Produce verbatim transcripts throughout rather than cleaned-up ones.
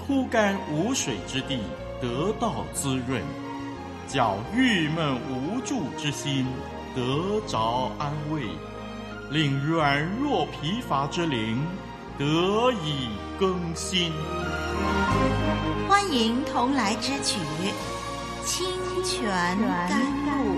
枯干无水之地得到滋润，叫郁闷无助之心得着安慰，令软弱疲乏之灵得以更新。 欢迎同来之曲《清泉甘露》。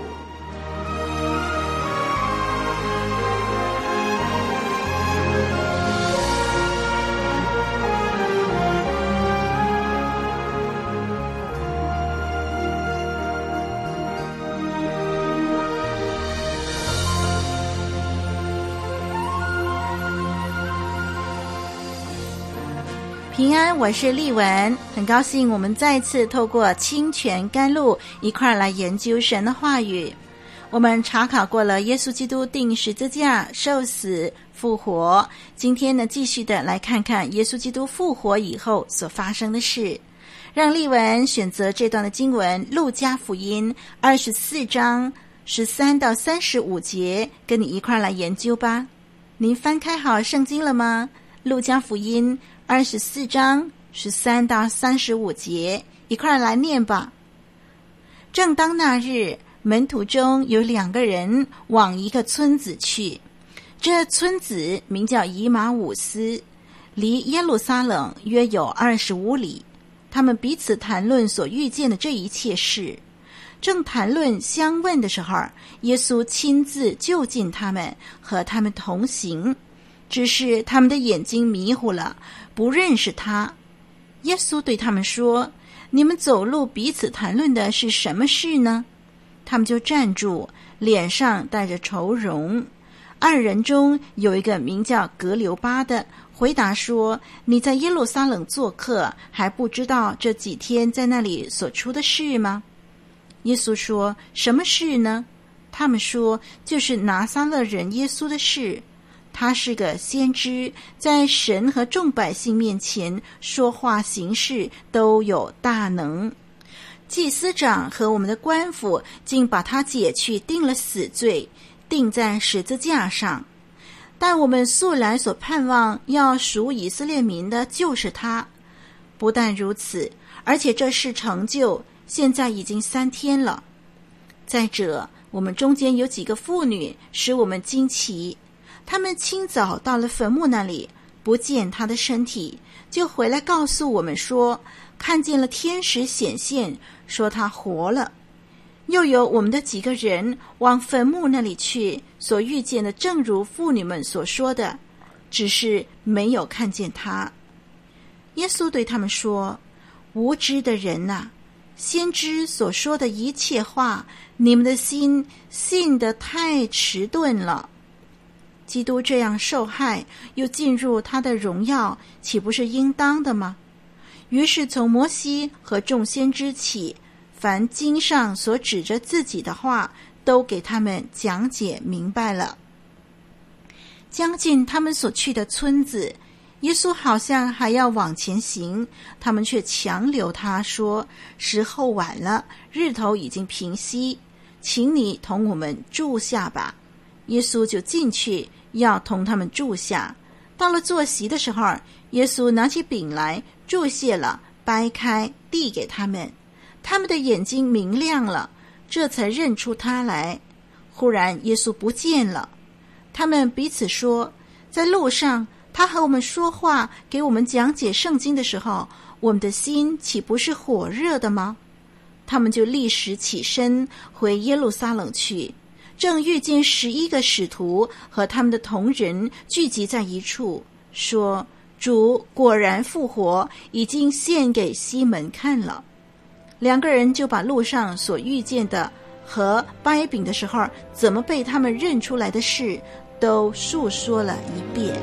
平安，我是丽文，很高兴我们再次透过清泉甘露一块儿来研究神的话语。我们查考过了耶稣基督钉十字架、受死、复活，今天呢继续的来看看耶稣基督复活以后所发生的事。让丽文选择这段的经文，路加福音二十四章十三到三十五节，跟你一块儿来研究吧。您翻开好圣经了吗？路加福音二十四章十三到三十五节，一块来念吧。正当那日，门徒中有两个人往一个村子去，这村子名叫以马忤斯，离耶路撒冷约有二十五里。他们彼此谈论所遇见的这一切事。正谈论相问的时候，耶稣亲自就近他们，和他们同行。只是他们的眼睛迷糊了，不认识他。耶稣对他们说：你们走路彼此谈论的是什么事呢？他们就站住，脸上带着愁容。二人中有一个名叫革流巴的，回答说：你在耶路撒冷做客，还不知道这几天在那里所出的事吗？耶稣说：什么事呢？他们说：就是拿撒勒人耶稣的事。他是个先知，在神和众百姓面前说话行事都有大能。祭司长和我们的官府竟把他解去，定了死罪，钉在十字架上。但我们素来所盼望要赎以色列民的就是他。不但如此，而且这事成就，现在已经三天了。再者，我们中间有几个妇女使我们惊奇，他们清早到了坟墓那里，不见他的身体，就回来告诉我们说，看见了天使显现，说他活了。又有我们的几个人往坟墓那里去，所遇见的正如妇女们所说的，只是没有看见他。耶稣对他们说：无知的人啊，先知所说的一切话，你们的心信得太迟钝了。基督这样受害，又进入他的荣耀，岂不是应当的吗？于是从摩西和众先知起，凡经上所指着自己的话，都给他们讲解明白了。将近他们所去的村子，耶稣好像还要往前行，他们却强留他说：时候晚了，日头已经平息，请你同我们住下吧。耶稣就进去，要同他们住下。到了坐席的时候，耶稣拿起饼来，祝谢了，掰开，递给他们。他们的眼睛明亮了，这才认出他来。忽然耶稣不见了。他们彼此说：在路上他和我们说话，给我们讲解圣经的时候，我们的心岂不是火热的吗？他们就立时起身，回耶路撒冷去。正遇见十一个使徒和他们的同人聚集在一处，说：主果然复活，已经献给西门看了。两个人就把路上所遇见的和掰饼的时候怎么被他们认出来的事，都述说了一遍。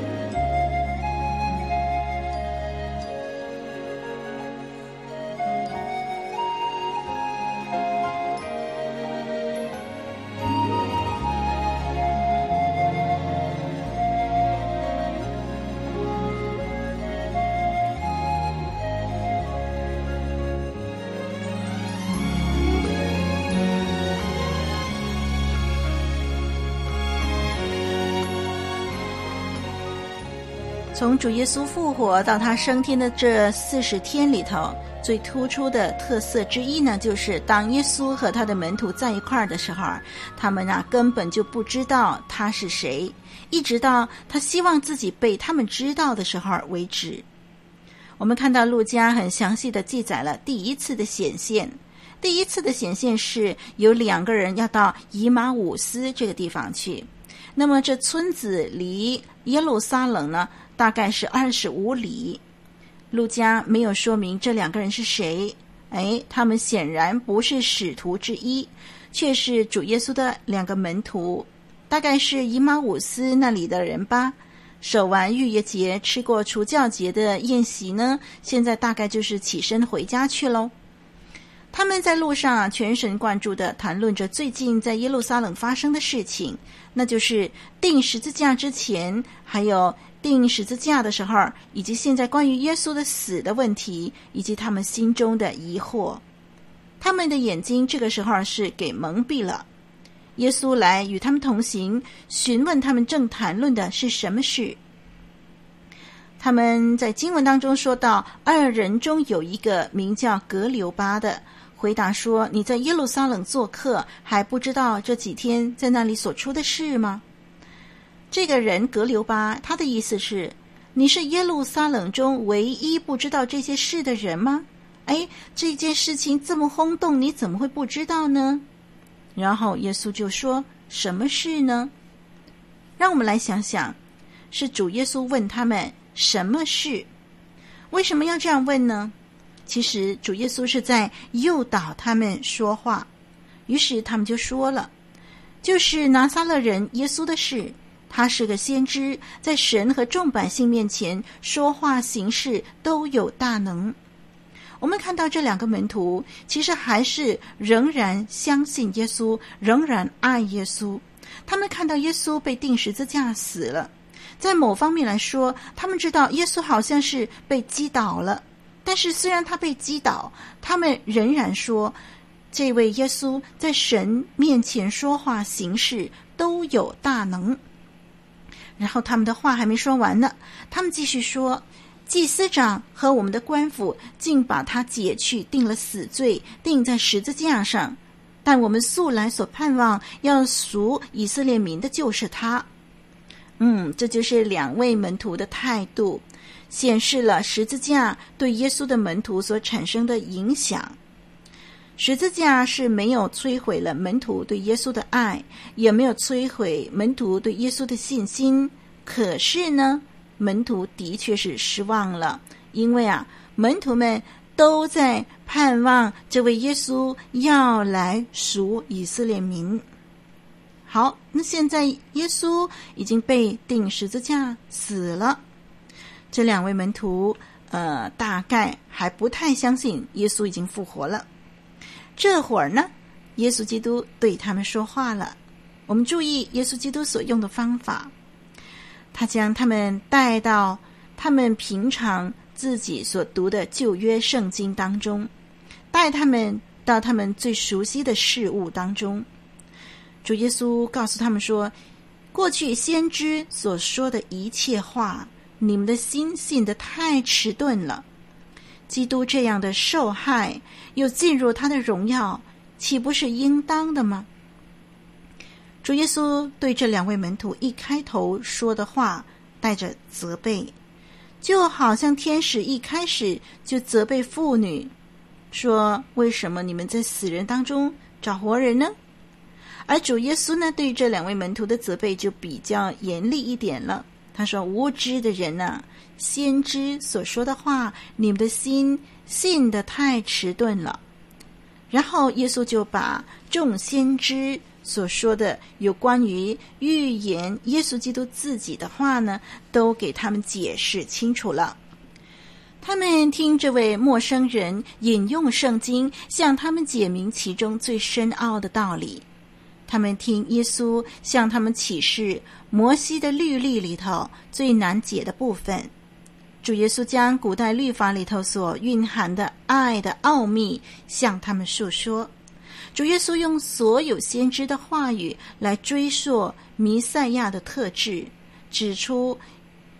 从主耶稣复活到他升天的这四十天里头，最突出的特色之一呢，就是当耶稣和他的门徒在一块儿的时候，他们啊根本就不知道他是谁，一直到他希望自己被他们知道的时候为止。我们看到路加很详细的记载了第一次的显现。第一次的显现是有两个人要到以马忤斯这个地方去，那么这村子离耶路撒冷呢大概是二十五里。路加没有说明这两个人是谁，哎，他们显然不是使徒之一，却是主耶稣的两个门徒，大概是以马忤斯那里的人吧。守完逾越节吃过除酵节的宴席呢，现在大概就是起身回家去咯。他们在路上啊，全神贯注地谈论着最近在耶路撒冷发生的事情，那就是钉十字架之前，还有钉十字架的时候，以及现在关于耶稣的死的问题，以及他们心中的疑惑。他们的眼睛这个时候是给蒙蔽了。耶稣来与他们同行，询问他们正谈论的是什么事。他们在经文当中说到，二人中有一个名叫格留巴的，回答说，你在耶路撒冷做客，还不知道这几天在那里所出的事吗？这个人格留巴，他的意思是，你是耶路撒冷中唯一不知道这些事的人吗？哎，这件事情这么轰动，你怎么会不知道呢？然后耶稣就说，什么事呢？让我们来想想，是主耶稣问他们什么事？为什么要这样问呢？其实主耶稣是在诱导他们说话，于是他们就说了，就是拿撒勒人耶稣的事。他是个先知，在神和众百姓面前说话行事都有大能。我们看到这两个门徒其实还是仍然相信耶稣，仍然爱耶稣。他们看到耶稣被钉十字架死了，在某方面来说，他们知道耶稣好像是被击倒了，但是虽然他被击倒，他们仍然说这位耶稣在神面前说话行事都有大能。然后他们的话还没说完呢，他们继续说，祭司长和我们的官府竟把他解去，定了死罪，钉在十字架上，但我们素来所盼望要赎以色列民的就是他。嗯，这就是两位门徒的态度，显示了十字架对耶稣的门徒所产生的影响。十字架是没有摧毁了门徒对耶稣的爱，也没有摧毁门徒对耶稣的信心。可是呢，门徒的确是失望了，因为啊，门徒们都在盼望这位耶稣要来赎以色列民。好，那现在耶稣已经被钉十字架死了，这两位门徒呃，大概还不太相信耶稣已经复活了。这会儿呢，耶稣基督对他们说话了。我们注意耶稣基督所用的方法，他将他们带到他们平常自己所读的旧约圣经当中，带他们到他们最熟悉的事物当中。主耶稣告诉他们说，过去先知所说的一切话，你们的心信得太迟钝了。基督这样的受害又进入他的荣耀，岂不是应当的吗？主耶稣对这两位门徒一开头说的话带着责备，就好像天使一开始就责备妇女，说为什么你们在死人当中找活人呢？而主耶稣呢，对这两位门徒的责备就比较严厉一点了。他说，无知的人啊，先知所说的话，你们的心信得太迟钝了。然后耶稣就把众先知所说的有关于预言耶稣基督自己的话呢，都给他们解释清楚了。他们听这位陌生人引用圣经，向他们解明其中最深奥的道理。他们听耶稣向他们启示摩西的律例里头最难解的部分。主耶稣将古代律法里头所蕴含的爱的奥秘向他们述说。主耶稣用所有先知的话语来追溯弥赛亚的特质，指出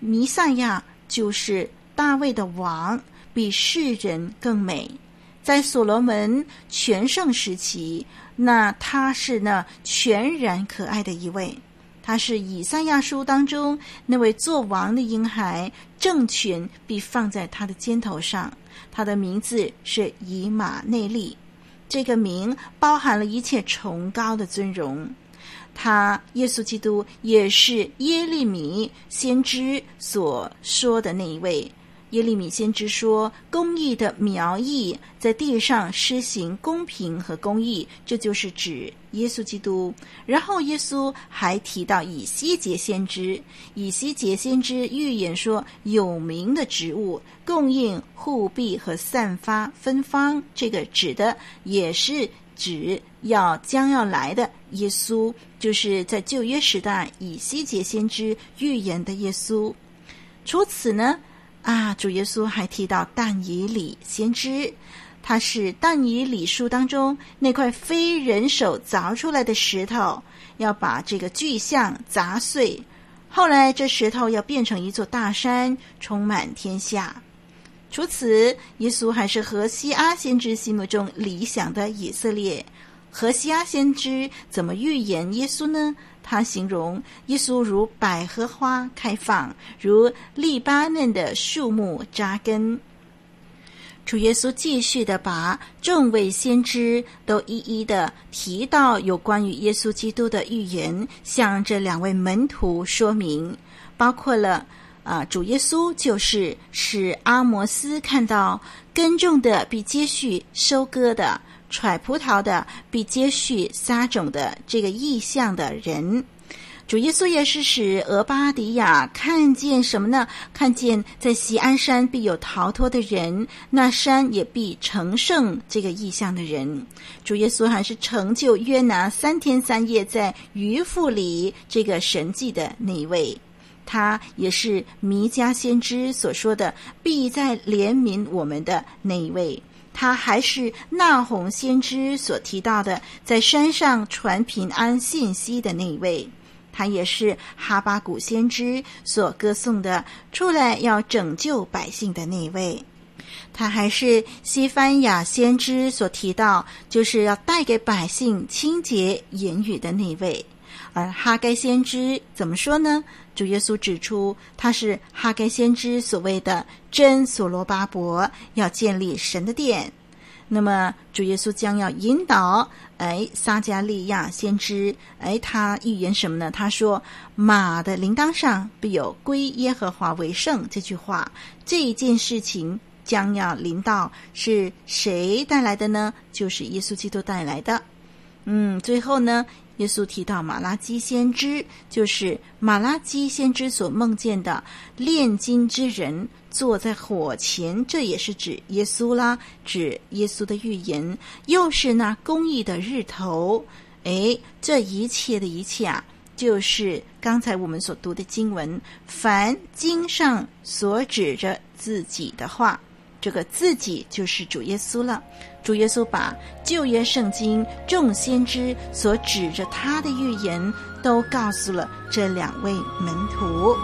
弥赛亚就是大卫的王，比世人更美。在所罗门全盛时期，那他是那全然可爱的一位，他是以赛亚书当中那位做王的婴孩，政权必放在他的肩头上，他的名字是以马内利，这个名包含了一切崇高的尊荣。他耶稣基督也是耶利米先知所说的那一位。耶利米先知说，公义的苗裔在地上施行公平和公义，这就是指耶稣基督。然后耶稣还提到以西结先知，以西结先知预言说，有名的植物供应护庇和散发芬芳，这个指的也是指要将要来的耶稣，就是在旧约时代以西结先知预言的耶稣。除此呢啊，主耶稣还提到但以理先知，他是但以理书当中那块非人手凿出来的石头，要把这个巨像砸碎，后来这石头要变成一座大山，充满天下。除此，耶稣还是何西阿先知心目中理想的以色列。何西阿先知怎么预言耶稣呢？他形容耶稣如百合花开放，如利巴嫩的树木扎根。主耶稣继续的把众位先知都一一的提到有关于耶稣基督的预言，向这两位门徒说明，包括了啊，主耶稣就是使阿摩斯看到耕种的必接续收割的，揣葡萄的必接续撒种的这个意象的人。主耶稣也是使俄巴底亚看见什么呢？看见在锡安山必有逃脱的人，那山也必成圣这个意象的人。主耶稣还是成就约拿三天三夜在鱼腹里这个神迹的那一位。他也是弥迦先知所说的必在怜悯我们的那一位。他还是那鸿先知所提到的在山上传平安信息的那一位。他也是哈巴谷先知所歌颂的出来要拯救百姓的那一位。他还是西番雅先知所提到就是要带给百姓清洁言语的那一位。而哈该先知怎么说呢？主耶稣指出，他是哈该先知所谓的真所罗巴伯，要建立神的殿。那么主耶稣将要引导哎撒迦利亚先知，哎他预言什么呢？他说马的铃铛上必有归耶和华为圣这句话，这一件事情将要临到，是谁带来的呢？就是耶稣基督带来的。嗯，最后呢，耶稣提到马拉基先知，就是马拉基先知所梦见的炼金之人坐在火前，这也是指耶稣啦，指耶稣的预言，又是那公义的日头。诶，这一切的一切啊，就是刚才我们所读的经文，凡经上所指着自己的话，这个自己就是主耶稣了。主耶稣把旧约圣经众先知所指着他的预言都告诉了这两位门徒。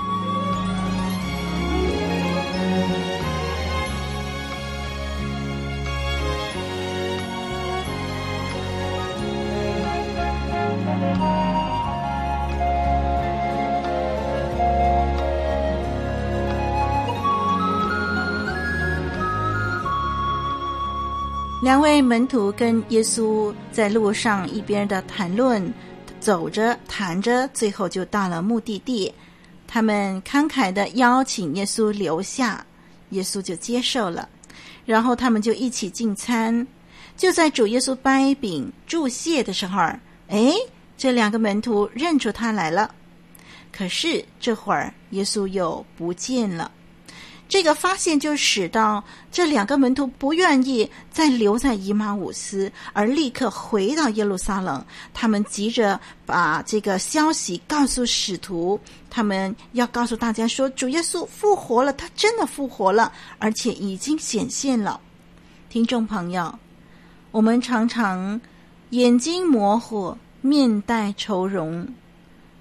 两位门徒跟耶稣在路上一边的谈论，走着谈着，最后就到了目的地。他们慷慨地邀请耶稣留下，耶稣就接受了，然后他们就一起进餐。就在主耶稣掰饼祝谢的时候，哎，这两个门徒认出他来了。可是这会儿耶稣又不见了。这个发现就使到这两个门徒不愿意再留在以马忤斯，而立刻回到耶路撒冷。他们急着把这个消息告诉使徒，他们要告诉大家说，主耶稣复活了，他真的复活了，而且已经显现了。听众朋友，我们常常眼睛模糊，面带愁容，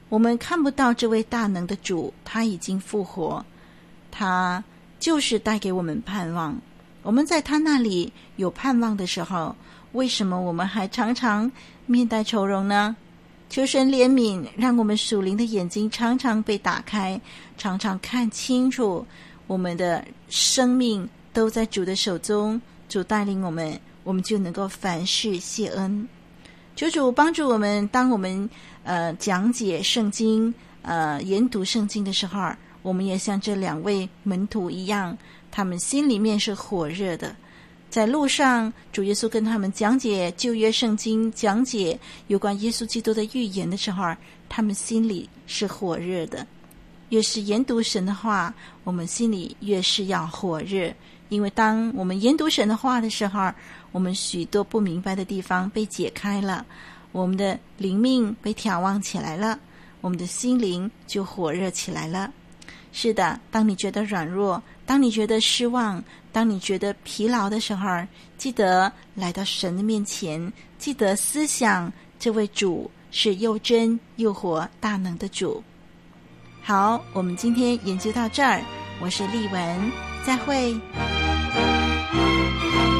我们看不到这位大能的主，他已经复活，他就是带给我们盼望。我们在他那里有盼望的时候，为什么我们还常常面带愁容呢？求神怜悯，让我们属灵的眼睛常常被打开，常常看清楚我们的生命都在主的手中，主带领我们，我们就能够凡事谢恩。求主帮助我们，当我们呃讲解圣经呃研读圣经的时候，我们也像这两位门徒一样，他们心里面是火热的。在路上，主耶稣跟他们讲解旧约圣经，讲解有关耶稣基督的预言的时候，他们心里是火热的。越是研读神的话，我们心里越是要火热，因为当我们研读神的话的时候，我们许多不明白的地方被解开了，我们的灵命被挑旺起来了，我们的心灵就火热起来了。是的，当你觉得软弱，当你觉得失望，当你觉得疲劳的时候，记得来到神的面前，记得思想这位主是又真又活大能的主。好，我们今天研究到这儿，我是丽文，再会。